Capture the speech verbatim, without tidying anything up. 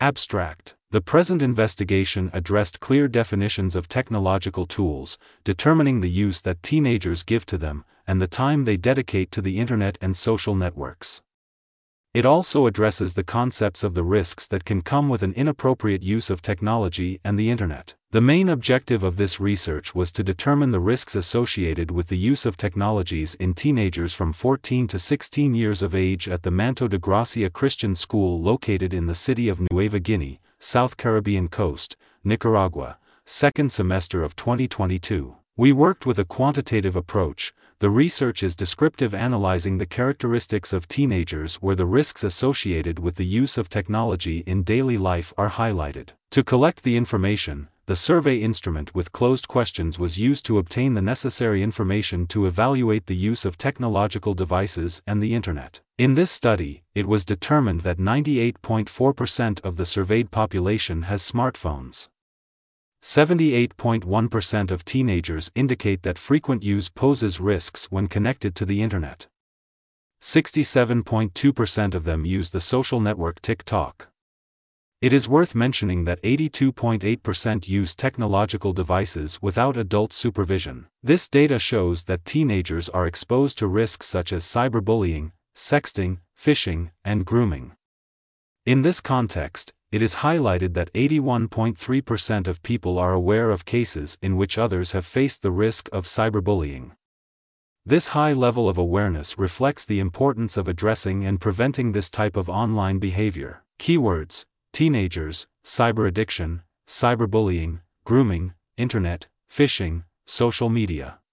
Abstract. The present investigation addressed clear definitions of technological tools, determining the use that teenagers give to them, and the time they dedicate to the Internet and social networks. It also addresses the concepts of the risks that can come with an inappropriate use of technology and the Internet. The main objective of this research was to determine the risks associated with the use of technologies in teenagers from fourteen to sixteen years of age at the Manto de Gracia Christian School located in the city of Nueva Guinea, South Caribbean Coast, Nicaragua, second semester of twenty twenty-two. We worked with a quantitative approach. The research is descriptive, analyzing the characteristics of teenagers where the risks associated with the use of technology in daily life are highlighted. To collect the information, the survey instrument with closed questions was used to obtain the necessary information to evaluate the use of technological devices and the Internet. In this study, it was determined that ninety-eight point four percent of the surveyed population has smartphones. seventy-eight point one percent of teenagers indicate that frequent use poses risks when connected to the Internet. sixty-seven point two percent of them use the social network TikTok. It is worth mentioning that eighty-two point eight percent use technological devices without adult supervision. This data shows that teenagers are exposed to risks such as cyberbullying, sexting, phishing, and grooming. In this context, it is highlighted that eighty-one point three percent of people are aware of cases in which others have faced the risk of cyberbullying. This high level of awareness reflects the importance of addressing and preventing this type of online behavior. Keywords: teenagers, cyber addiction, cyberbullying, grooming, Internet, phishing, social media.